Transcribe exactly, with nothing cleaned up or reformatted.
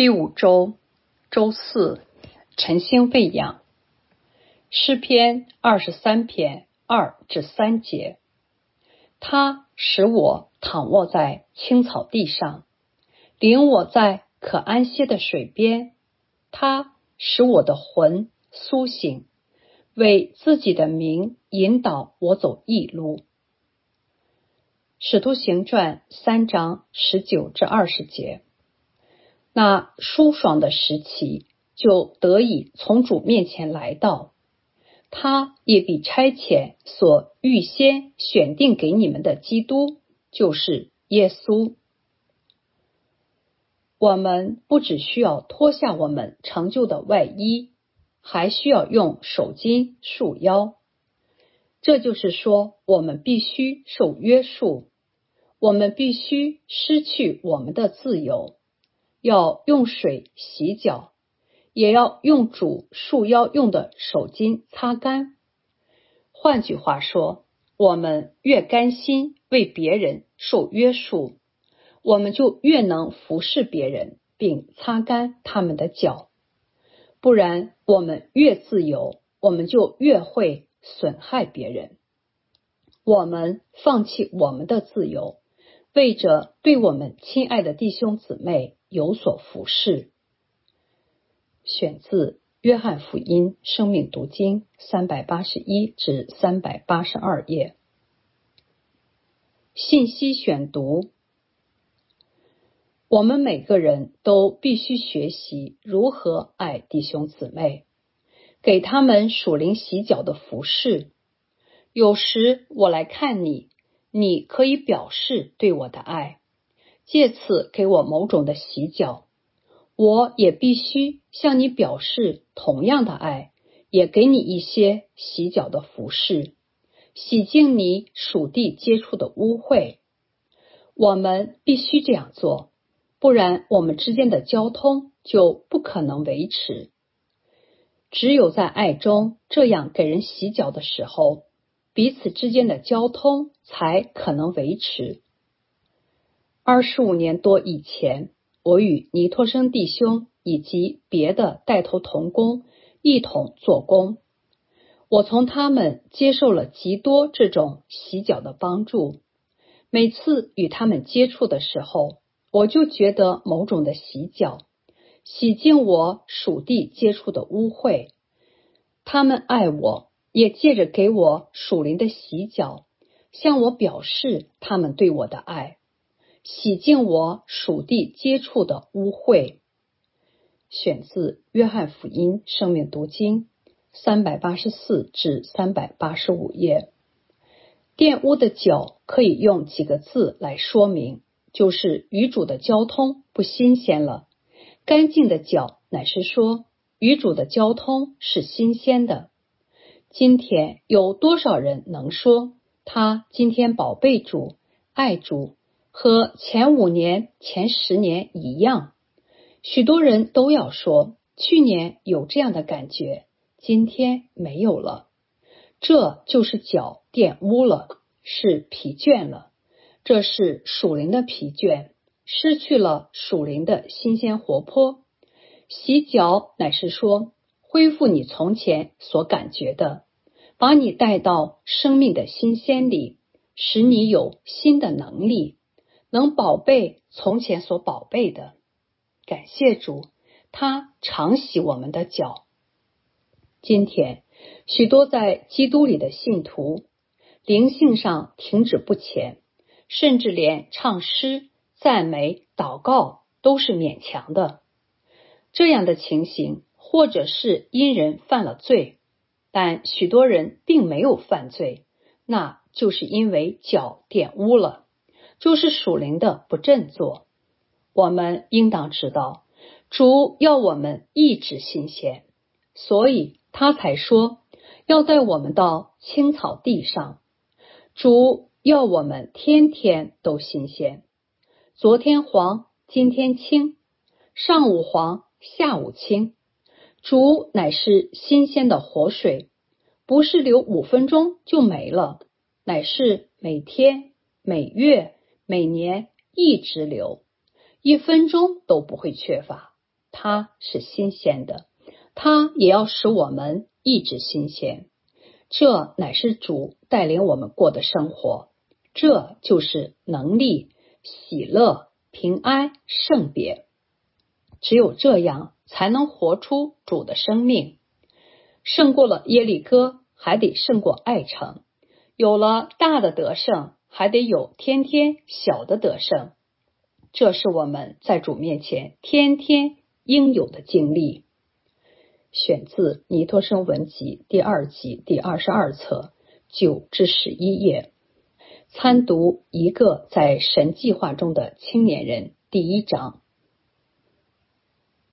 第五周周四，晨星喂养。诗篇二十三篇二至三节。他使我躺卧在青草地上，领我在可安歇的水边。他使我的魂苏醒，为自己的名引导我走义路。使徒行传三章十九至二十节。那舒爽的时期就得以从主面前来到，他也必差遣所预先选定给你们的基督，就是耶稣。我们不只需要脱下我们成就的外衣，还需要用手巾束腰。这就是说，我们必须受约束，我们必须失去我们的自由，要用水洗脚，也要用主束腰用的手巾擦干。换句话说，我们越甘心为别人受约束，我们就越能服侍别人，并擦干他们的脚。不然，我们越自由，我们就越会损害别人。我们放弃我们的自由，为着对我们亲爱的弟兄姊妹有所服侍。选自约翰福音生命读经三百八十一至三百八十二页。信息选读。我们每个人都必须学习如何爱弟兄姊妹，给他们属灵洗脚的服侍。有时我来看你，你可以表示对我的爱，借此给我某种的洗脚。我也必须向你表示同样的爱，也给你一些洗脚的服侍，洗净你属地接触的污秽。我们必须这样做，不然我们之间的交通就不可能维持。只有在爱中这样给人洗脚的时候，彼此之间的交通才可能维持。二十五年多以前，我与尼托生弟兄以及别的带头同工一同做工，我从他们接受了极多这种洗脚的帮助。每次与他们接触的时候，我就觉得某种的洗脚，洗净我属地接触的污秽。他们爱我，也借着给我属灵的洗脚，向我表示他们对我的爱，洗净我属地接触的污秽。选自约翰福音生命读经三百八十四至三百八十五页。玷污的脚可以用几个字来说明，就是与主的交通不新鲜了。干净的脚乃是说，与主的交通是新鲜的。今天有多少人能说，他今天宝贝主、爱主，和前五年、前十年一样？许多人都要说，去年有这样的感觉，今天没有了。这就是脚玷污了，是疲倦了。这是属灵的疲倦，失去了属灵的新鲜活泼。洗脚乃是说，恢复你从前所感觉的，把你带到生命的新鲜里，使你有新的能力，能宝贝从前所宝贝的。感谢主，他常洗我们的脚。今天许多在基督里的信徒，灵性上停止不前，甚至连唱诗、赞美、祷告都是勉强的。这样的情形，或者是因人犯了罪，但许多人并没有犯罪，那就是因为脚玷污了，就是属灵的不振作。我们应当知道，主要我们一直新鲜，所以他才说要带我们到青草地上。主要我们天天都新鲜，昨天黄，今天青，上午黄，下午青。主乃是新鲜的活水，不是流五分钟就没了，乃是每天、每月、每年一直流，一分钟都不会缺乏。 他是新鲜的，他也要使我们一直新鲜。这乃是主带领我们过的生活，这就是能力、喜乐、平安、圣别。只有这样才能活出主的生命。胜过了耶利哥，还得胜过爱城。有了大的得胜，还得有天天小的得胜。这是我们在主面前天天应有的经历。选自尼托生文集第二集第二十二册九至十一页。参读一个在神计划中的青年人第一章。